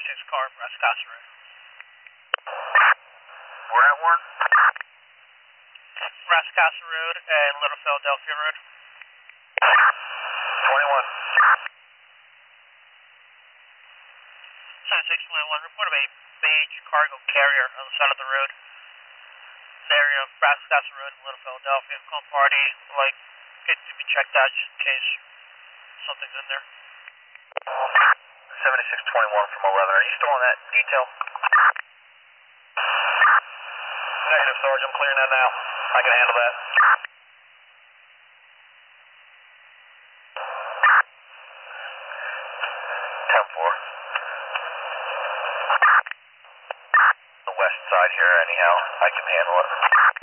car, Brascasa Road. Where at, Warren? Brascasa Road and Little Philadelphia Road. 21. 7621, report of a beige cargo carrier on the side of the road. This area of Brascasa Road and Little Philadelphia. Call party, like, get to be checked out just in case something's in there. 7621 from 11. Are you still on that detail? Negative, Sarge. I'm clearing that now. I can handle that. The west side here, anyhow. I can handle it.